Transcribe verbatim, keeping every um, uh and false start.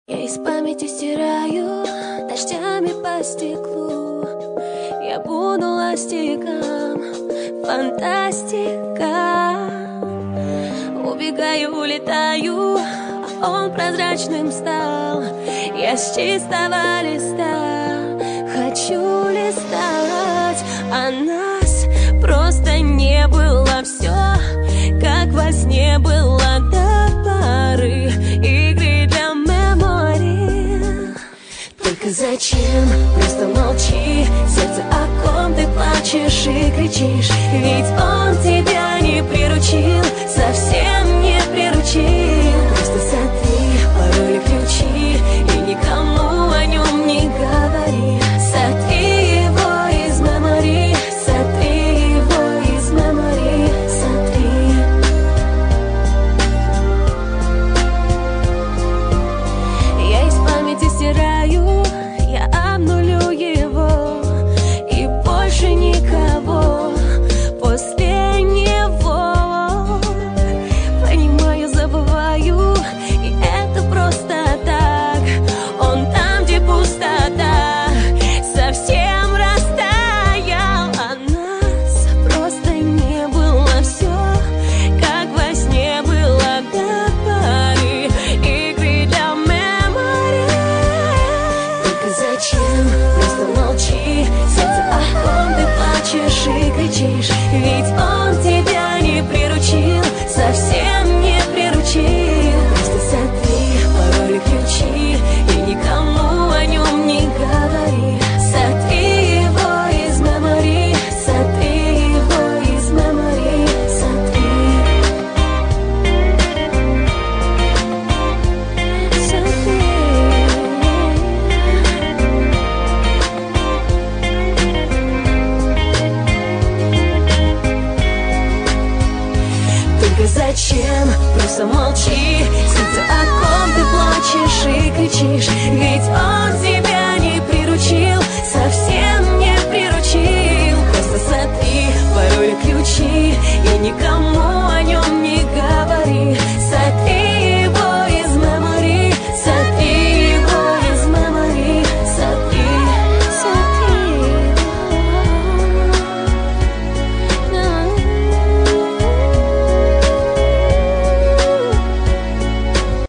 Я из памяти стираю дождями по стеклу. Я буду ластиком, фантастика. Убегаю, улетаю, а он прозрачным стал. Я с чистого листа хочу листать, а нас просто не было. Все, как во сне было до поры игры для мемори. Только зачем? Просто молчи. Сердце, о ком ты плачешь и кричишь. Ведь он тебя не приручил, совсем не приручил. Просто сотри пароли, ключи и никому о нем не говори. Сотри его из мемори, сотри его из мемори, сотри. Я из памяти стираю, я обнулю его, и больше никого после него. Понимаю, забываю, и это просто так. Он там, где пустота, совсем растаял, а нас просто не было. Все, как во сне было до поры игры для мемори. Только зачем? Просто молчи. Сердце, о ком ты плачешь и кричишь. Ведь он тебя не приручил, совсем не приручил. Просто сотри пароли, ключи и никому о нем не говори. Сотри его из мемори, сотри его из мемори, сотри. Сотри. Только зачем? Просто молчи. Сердце, о ком ты плачешь и кричишь. Ведь он тебя не приручил, совсем